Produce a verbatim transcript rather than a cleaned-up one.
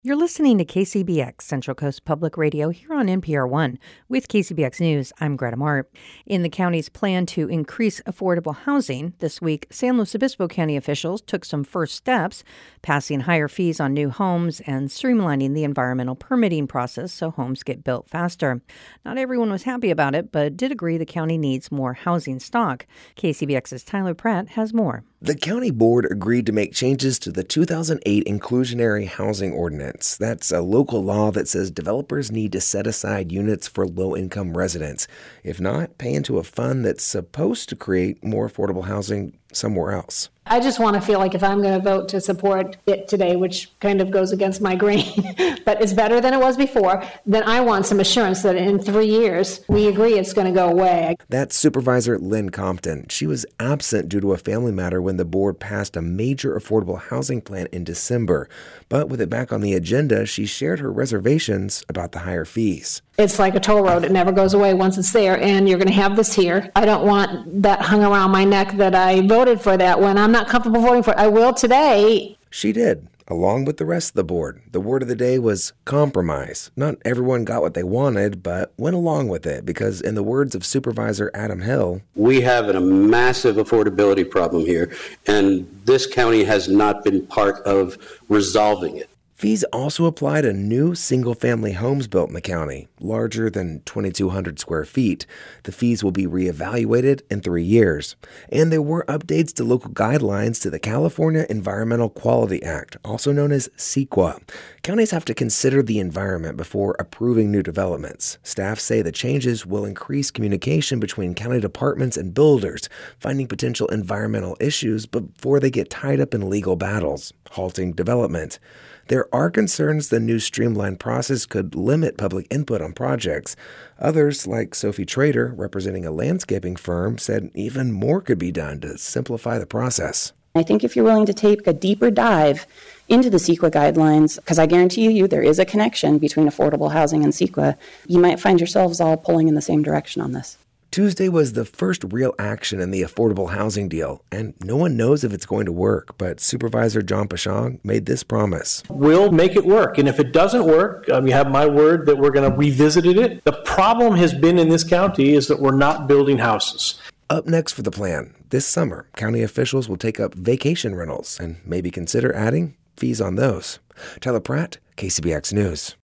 You're listening to K C B X, Central Coast Public Radio, here on N P R one. With K C B X News, I'm Greta Mart. In the county's plan to increase affordable housing, this week, San Luis Obispo County officials took some first steps, passing higher fees on new homes and streamlining the environmental permitting process so homes get built faster. Not everyone was happy about it, but did agree the county needs more housing stock. K C B X's Tyler Pratt has more. The county board agreed to make changes to the two thousand eight Inclusionary Housing Ordinance. That's a local law that says developers need to set aside units for low-income residents. If not, pay into a fund that's supposed to create more affordable housing somewhere else. I just want to feel like if I'm going to vote to support it today, which kind of goes against my grain, but it's better than it was before, then I want some assurance that in three years, we agree it's going to go away. That's Supervisor Lynn Compton. She was absent due to a family matter when the board passed a major affordable housing plan in December. But with it back on the agenda, she shared her reservations about the higher fees. It's like a toll road. It never goes away once it's there, and you're going to have this here. I don't want that hung around my neck that I voted for that when I'm not comfortable voting for it. I will today. She did, along with the rest of the board. The word of the day was compromise. Not everyone got what they wanted, but went along with it because, in the words of Supervisor Adam Hill, we have a massive affordability problem here, and this county has not been part of resolving it. Fees also apply to new single-family homes built in the county, larger than twenty-two hundred square feet. The fees will be reevaluated in three years. And there were updates to local guidelines to the California Environmental Quality Act, also known as CEQA. Counties have to consider the environment before approving new developments. Staff say the changes will increase communication between county departments and builders, finding potential environmental issues before they get tied up in legal battles, halting development. There are concerns the new streamlined process could limit public input on projects. Others, like Sophie Trader, representing a landscaping firm, said even more could be done to simplify the process. I think if you're willing to take a deeper dive into the CEQA guidelines, because I guarantee you there is a connection between affordable housing and CEQA, you might find yourselves all pulling in the same direction on this. Tuesday was the first real action in the affordable housing deal, and no one knows if it's going to work, but Supervisor John Pashang made this promise. We'll make it work, and if it doesn't work, um, you have my word that we're going to revisit it. The problem has been in this county is that we're not building houses. Up next for the plan, this summer, county officials will take up vacation rentals and maybe consider adding fees on those. Tyler Pratt, K C B X News.